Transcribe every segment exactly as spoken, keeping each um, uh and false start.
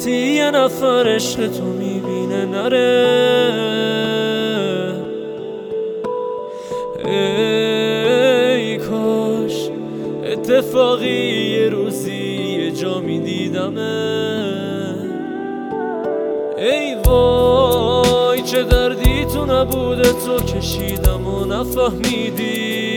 وقتی یه نفر عشق تو میبینه نره. ای کاش اتفاقی یه روزی یه جا میدیدمه. ای وای چه دردی تو نبوده تو کشیدم و نفهمیدی.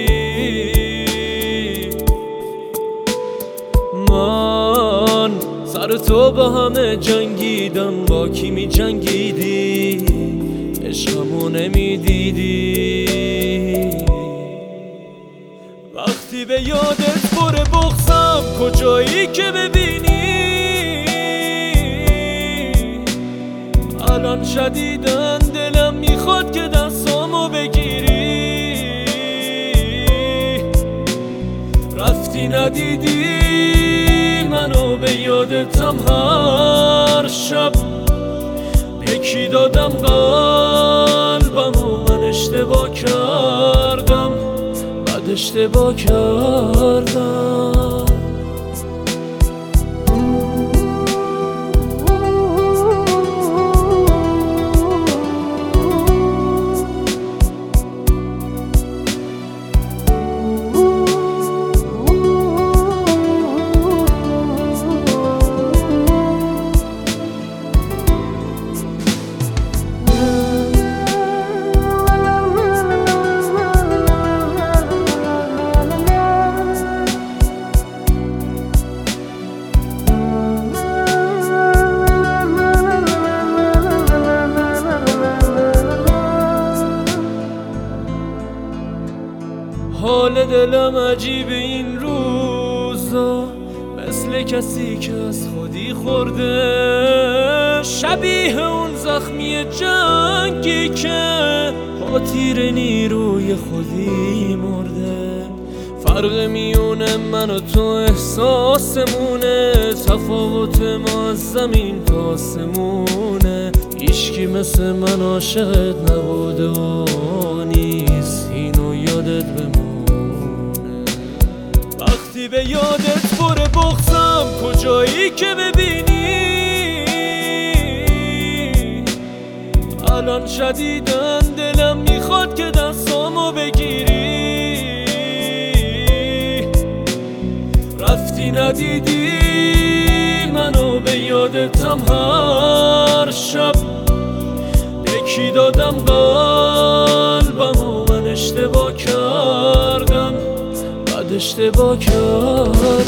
من سر تو با همه جنگیدم، با کی می جنگیدی عشقمو نمیدیدی. وقتی به یادت بره بغضم کجایی که ببینی. الان شدیدن دلم میخواد که دستامو بگیری. رفتی ندیدی منو به یادتم هر شب. یکی دادم قلبمو من اشتباه کردم، بعد اشتباه کردم. حال دلم عجیب این روزا، مثل کسی که از خودی خورده. شبیه اون زخمی جنگی که با تیر نیروی خودی مرده. فرق میونه من و تو احساسمونه، تفاوت ما از زمین تا آسمونه. هیچکی مثل من عاشقت نبوده و نیست، اینو یادت بمونه. وقتی به یادت بره بغضم کجایی که ببینی. الان شدیدن دلم میخواد که دستامو بگیری. رفتی ندیدی منو به یادتم هر شب. یکی دادم قلبمو من اشتباه کردم، بعد اشتباه کردم.